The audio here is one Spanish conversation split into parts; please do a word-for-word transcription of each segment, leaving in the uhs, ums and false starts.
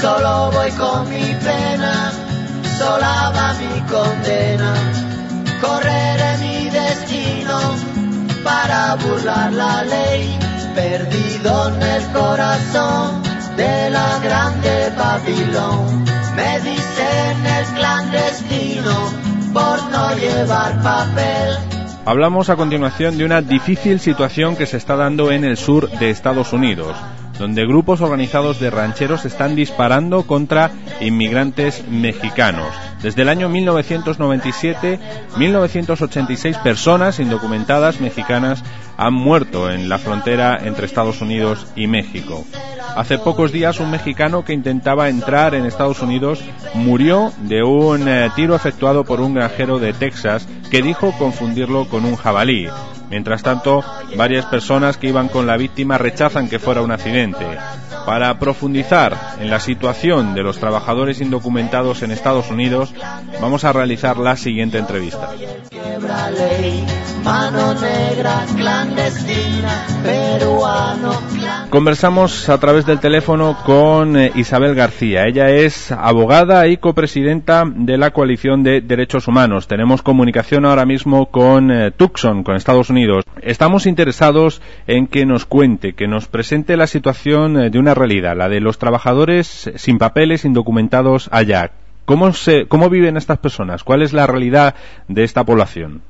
Solo voy con mi pena, sola va mi condena. Correré mi destino para burlar la ley, perdido en el corazón de la grande Babilón. Me dicen el clandestino por no llevar papel. Hablamos a continuación de una difícil situación que se está dando en el sur de Estados Unidos, donde grupos organizados de rancheros están disparando contra inmigrantes mexicanos. Desde el año mil novecientos noventa y siete, mil novecientos ochenta y seis personas indocumentadas mexicanas han muerto en la frontera entre Estados Unidos y México. Hace pocos días un mexicano que intentaba entrar en Estados Unidos murió de un eh, tiro efectuado por un granjero de Texas que dijo confundirlo con un jabalí. Mientras tanto, varias personas que iban con la víctima rechazan que fuera un accidente. Para profundizar en la situación de los trabajadores indocumentados en Estados Unidos, vamos a realizar la siguiente entrevista. Conversamos a través del teléfono con eh, Isabel García. Ella es abogada y copresidenta de la Coalición de Derechos Humanos. Tenemos comunicación ahora mismo con eh, Tucson, con Estados Unidos. Estamos interesados en que nos cuente, que nos presente la situación eh, de una realidad, la de los trabajadores sin papeles, indocumentados allá. ¿Cómo se, cómo viven estas personas? ¿Cuál es la realidad de esta población?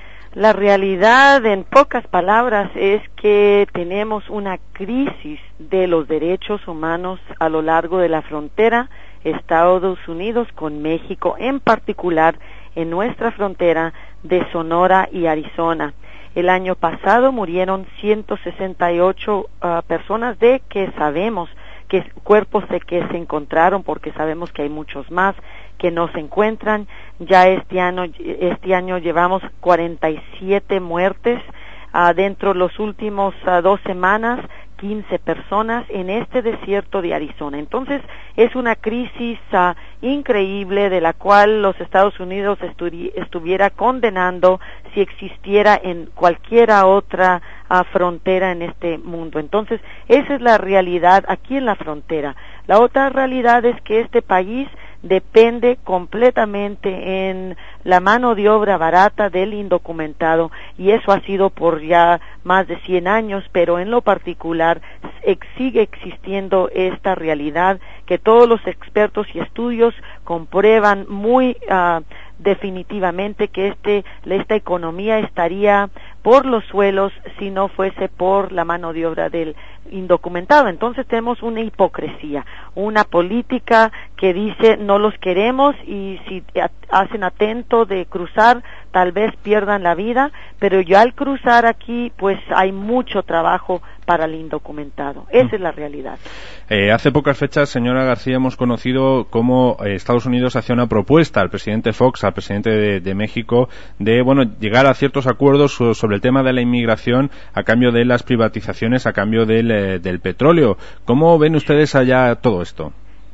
La realidad, en pocas palabras, es que tenemos una crisis de los derechos humanos a lo largo de la frontera Estados Unidos con México, en particular en nuestra frontera de Sonora y Arizona. El año pasado murieron ciento sesenta y ocho uh, personas de que sabemos que cuerpos de que se encontraron, porque sabemos que hay muchos más que no se encuentran. Ya este año, este año llevamos cuarenta y siete muertes, uh, dentro de los últimos uh, dos semanas, quince personas en este desierto de Arizona. Entonces, es una crisis uh, increíble de la cual los Estados Unidos estu- estuviera condenando si existiera en cualquiera otra uh, frontera en este mundo. Entonces, esa es la realidad aquí en la frontera. La otra realidad es que este país depende completamente en la mano de obra barata del indocumentado, y eso ha sido por ya más de cien años, pero en lo particular ex- sigue existiendo esta realidad que todos los expertos y estudios comprueban muy uh, definitivamente que este esta economía estaría por los suelos si no fuese por la mano de obra del indocumentado. Entonces tenemos una hipocresía, una política que dice no los queremos, y si hacen atento de cruzar tal vez pierdan la vida, pero ya al cruzar aquí pues hay mucho trabajo para el indocumentado. Esa es la realidad. Eh, hace pocas fechas, señora García, hemos conocido cómo eh, Estados Unidos hacía una propuesta al presidente Fox, al presidente de, de México, de bueno llegar a ciertos acuerdos sobre el tema de la inmigración a cambio de las privatizaciones, a cambio del, eh, del petróleo. ¿Cómo ven ustedes allá todo esto?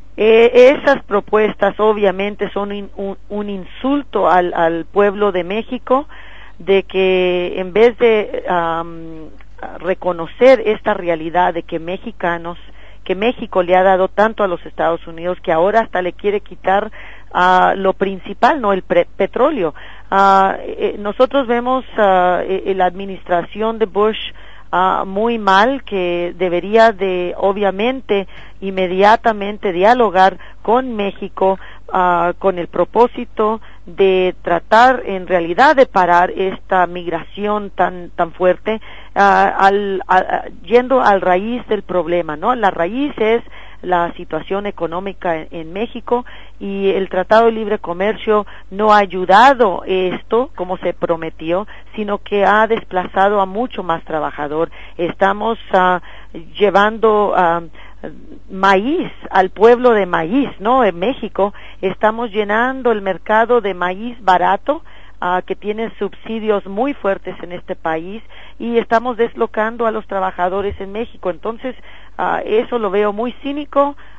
Eh, esas propuestas obviamente son in, un, un insulto al, al pueblo de México, de que en vez de um, reconocer esta realidad de que mexicanos, que México le ha dado tanto a los Estados Unidos, que ahora hasta le quiere quitar uh, lo principal, no el pre- petróleo. Uh, eh, nosotros vemos uh, eh, la administración de Bush Uh, muy mal, que debería de obviamente inmediatamente dialogar con México uh, con el propósito de tratar en realidad de parar esta migración tan tan fuerte, uh, al, a, yendo al raíz del problema, ¿no? La raíz es la situación económica en, en México, y el Tratado de Libre Comercio no ha ayudado esto como se prometió, sino que ha desplazado a mucho más trabajador. Estamos uh, llevando uh, maíz al pueblo de maíz, ¿no? En México estamos llenando el mercado de maíz barato, Uh, que tienen subsidios muy fuertes en este país, y estamos deslocando a los trabajadores en México. Entonces, uh, eso lo veo muy cínico,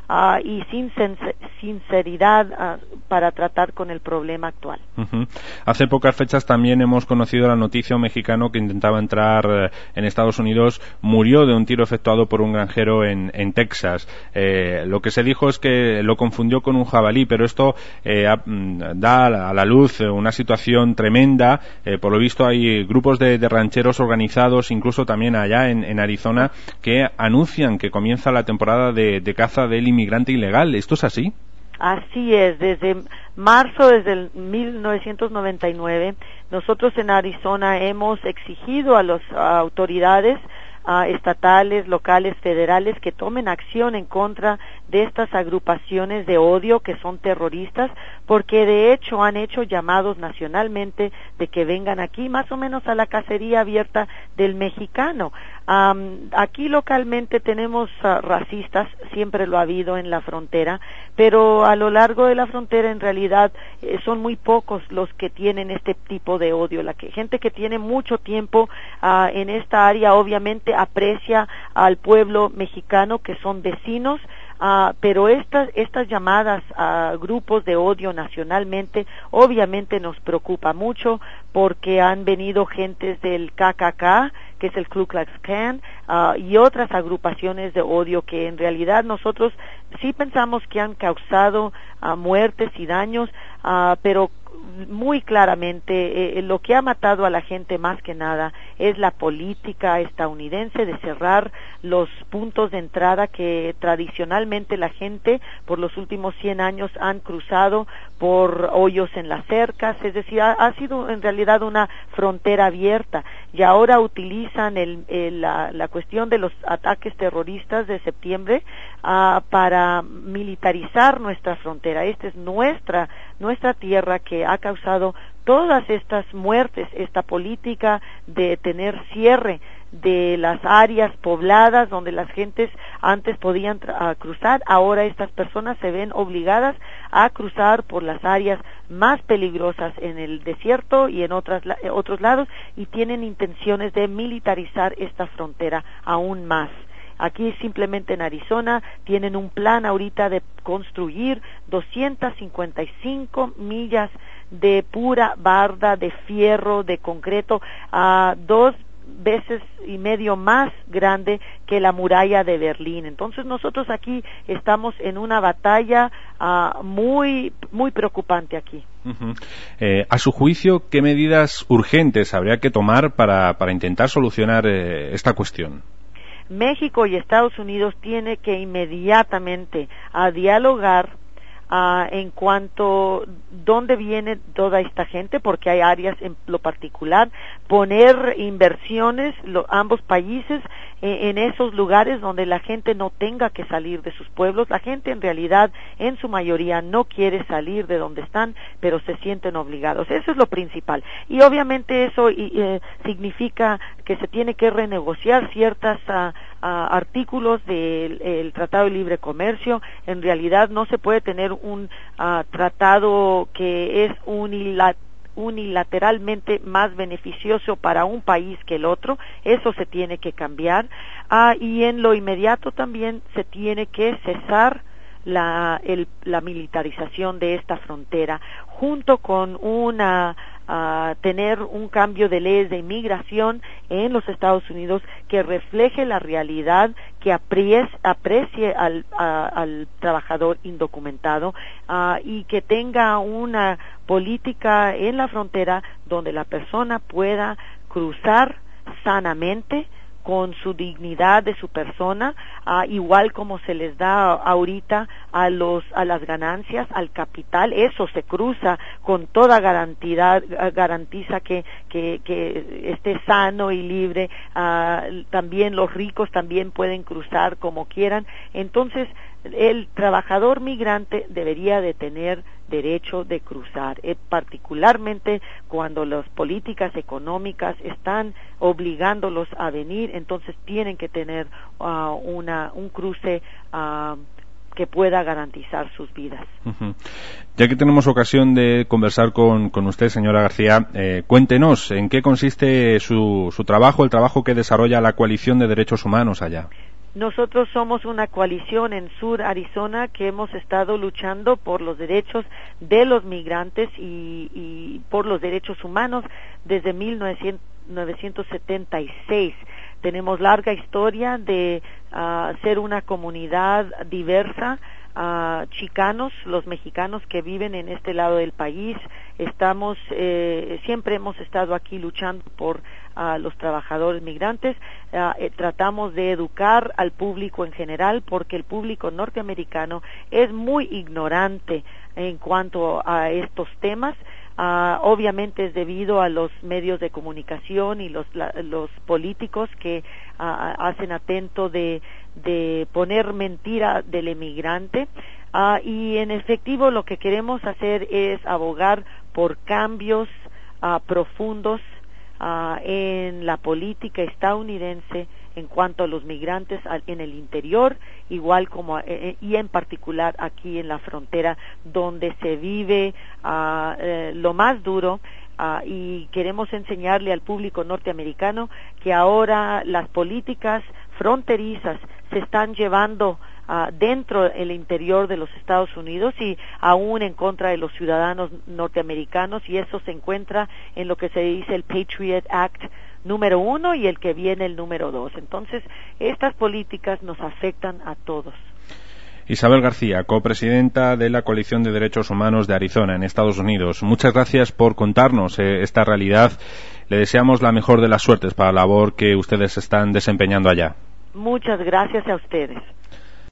uh, y sin sinceridad uh, para tratar con el problema actual. Uh-huh. Hace pocas fechas también hemos conocido la noticia: un mexicano que intentaba entrar eh, en Estados Unidos murió de un tiro efectuado por un granjero en, en Texas. Eh, lo que se dijo es que lo confundió con un jabalí, pero esto eh, a, da a la luz una situación tremenda. Eh, por lo visto hay grupos de, de rancheros organizados, incluso también allá en, en Arizona, que anuncian que comienza la temporada de, de caza del inmigrante ilegal. ¿Esto es así? Así es, desde marzo, desde el mil novecientos noventa y nueve, nosotros en Arizona hemos exigido a las autoridades uh, estatales, locales, federales, que tomen acción en contra de estas agrupaciones de odio que son terroristas, porque de hecho han hecho llamados nacionalmente de que vengan aquí, más o menos a la cacería abierta del mexicano. Um, aquí localmente tenemos uh, racistas, siempre lo ha habido en la frontera, pero a lo largo de la frontera en realidad eh, son muy pocos los que tienen este tipo de odio. La que, gente que tiene mucho tiempo uh, en esta área obviamente aprecia al pueblo mexicano, que son vecinos. Uh, pero estas estas llamadas a grupos de odio nacionalmente obviamente nos preocupa mucho, porque han venido gentes del K K K, que es el Ku Klux Klan, uh, y otras agrupaciones de odio que en realidad nosotros sí pensamos que han causado uh, muertes y daños, uh, pero muy claramente eh, lo que ha matado a la gente más que nada es la política estadounidense de cerrar los puntos de entrada que tradicionalmente la gente por los últimos cien años han cruzado por hoyos en las cercas. Es decir, ha, ha sido en realidad una frontera abierta, y ahora utilizan el, el, la, la cuestión de los ataques terroristas de septiembre uh, para militarizar nuestra frontera. Esta es nuestra nuestra tierra que ha causado todas estas muertes, esta política de tener cierre de las áreas pobladas donde las gentes antes podían uh, cruzar. Ahora estas personas se ven obligadas a cruzar por las áreas más peligrosas en el desierto y en otras, otros lados, y tienen intenciones de militarizar esta frontera aún más. Aquí simplemente en Arizona tienen un plan ahorita de construir doscientas cincuenta y cinco millas de pura barda de fierro, de concreto, a dos veces y medio más grande que la muralla de Berlín. Entonces nosotros aquí estamos en una batalla uh, muy muy preocupante aquí. Uh-huh. Eh, a su juicio, ¿qué medidas urgentes habría que tomar para, para intentar solucionar eh, esta cuestión? México y Estados Unidos tienen que inmediatamente a dialogar uh, en cuanto dónde viene toda esta gente, porque hay áreas en lo particular, poner inversiones, lo, ambos países, eh, en esos lugares donde la gente no tenga que salir de sus pueblos. La gente en realidad, en su mayoría, no quiere salir de donde están, pero se sienten obligados. Eso es lo principal. Y obviamente eso eh, significa que se tiene que renegociar ciertas uh, uh, artículos del el Tratado de Libre Comercio. En realidad no se puede tener un uh, tratado que es unilateral unilateralmente más beneficioso para un país que el otro. Eso se tiene que cambiar, ah, y en lo inmediato también se tiene que cesar la, el, la militarización de esta frontera, junto con una Uh, tener un cambio de leyes de inmigración en los Estados Unidos que refleje la realidad, que aprecie, aprecie al, a, al trabajador indocumentado, uh, y que tenga una política en la frontera donde la persona pueda cruzar sanamente con su dignidad de su persona, uh, igual como se les da ahorita a los a las ganancias, al capital. Eso se cruza con toda garantía, garantiza que que, que esté sano y libre. Uh, también los ricos también pueden cruzar como quieran. Entonces el trabajador migrante debería de tener derecho de cruzar, eh, particularmente cuando las políticas económicas están obligándolos a venir. Entonces tienen que tener uh, una un cruce uh, que pueda garantizar sus vidas. Uh-huh. Ya que tenemos ocasión de conversar con, con usted, señora García, eh, cuéntenos en qué consiste su, su trabajo, el trabajo que desarrolla la Coalición de Derechos Humanos allá. Nosotros somos una coalición en Sur Arizona que hemos estado luchando por los derechos de los migrantes y, y por los derechos humanos desde mil novecientos setenta y seis. Tenemos larga historia de uh, ser una comunidad diversa. Uh, chicanos, los mexicanos que viven en este lado del país, estamos, eh, siempre hemos estado aquí luchando por uh, los trabajadores migrantes. Uh, eh, tratamos de educar al público en general porque el público norteamericano es muy ignorante en cuanto a estos temas. Uh, obviamente es debido a los medios de comunicación y los, la, los políticos que uh, hacen atento de, de poner mentira del emigrante, uh, y en efectivo lo que queremos hacer es abogar por cambios uh, profundos uh, en la política estadounidense en cuanto a los migrantes en el interior, igual como eh, y en particular aquí en la frontera donde se vive uh, eh, lo más duro, uh, y queremos enseñarle al público norteamericano que ahora las políticas fronterizas se están llevando uh, dentro del interior de los Estados Unidos y aún en contra de los ciudadanos norteamericanos, y eso se encuentra en lo que se dice el Patriot Act número uno y el que viene el número dos. Entonces, estas políticas nos afectan a todos. Isabel García, copresidenta de la Coalición de Derechos Humanos de Arizona, en Estados Unidos. Muchas gracias por contarnos eh, esta realidad. Le deseamos la mejor de las suertes para la labor que ustedes están desempeñando allá. Muchas gracias a ustedes.